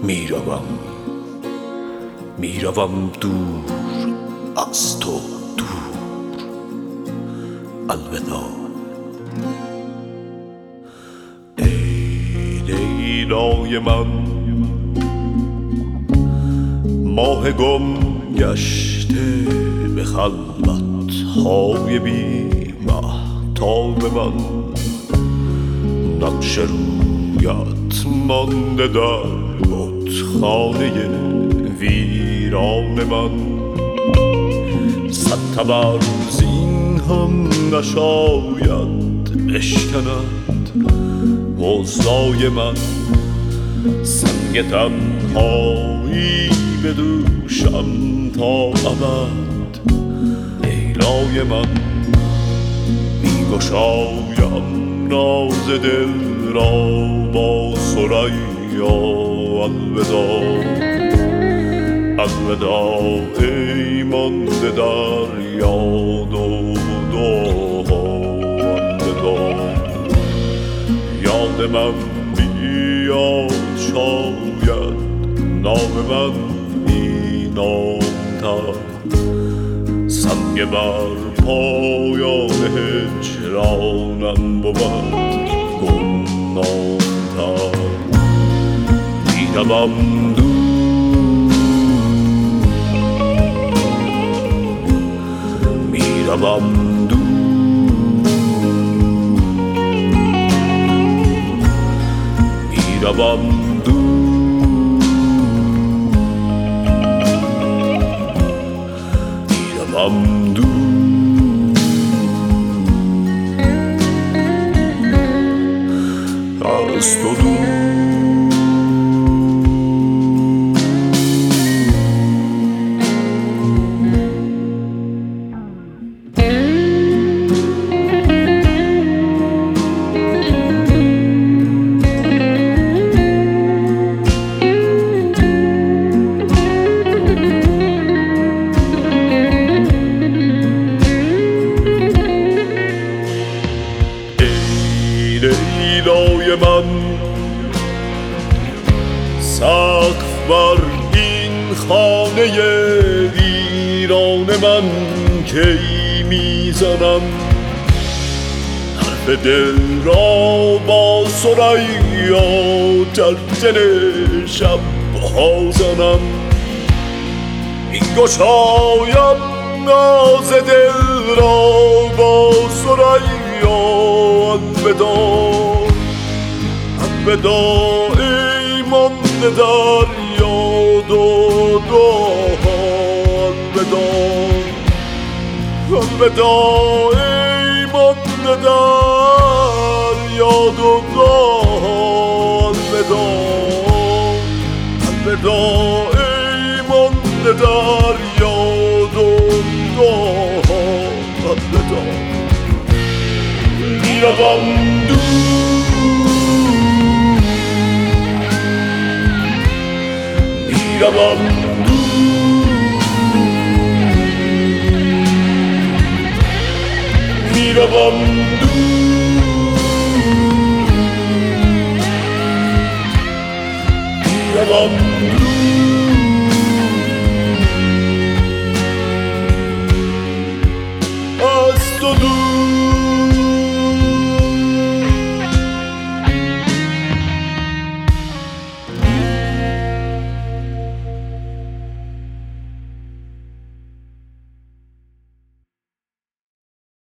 میروم دور از تو، دور. الوداع ای لیلای من، ماه گم گشته به خلوت های بی مهتاب من. نقش رویت مانده در بتخانه ویران من. صد تبرزین هم نشاید بشکند غصای من. سنگ تنهایی بدوشم تا ابد لیلای من. میگشایم راز دل را با ثریا. الوداع الوداع ای مانده در یاد و دعا. الوداع یاد من بیاد شاید نام من اینامتر. سنگ بر پایان هجرانم بود گمنامتر. میروم دور، میروم دور، میروم دور، میروم دور از تو دور. لیلای من، سقف بر این خانه ویران من کی میزنم. حرف دل را با ثریا در دل شبها زنم. میگشایم ناز دل را با ثریا. الوداع الوداع ای مانده در یاد و دعا. الوداع الوداع ای مانده در یاد و دعا. الوداع الوداع ای مانده در یاد و دعا. الوداع میروم دور، میروم دور، میروم دور، میروم